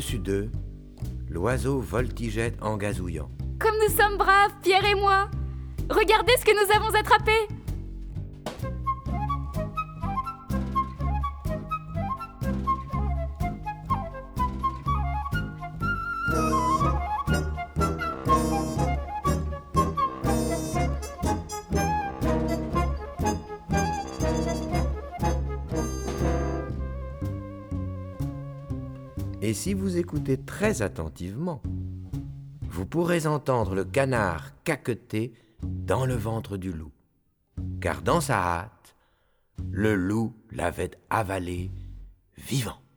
Au-dessus d'eux, l'oiseau voltigeait en gazouillant. Comme nous sommes braves, Pierre et moi! Regardez ce que nous avons attrapé! Et si vous écoutez très attentivement, vous pourrez entendre le canard caqueter dans le ventre du loup. Car dans sa hâte, le loup l'avait avalé vivant.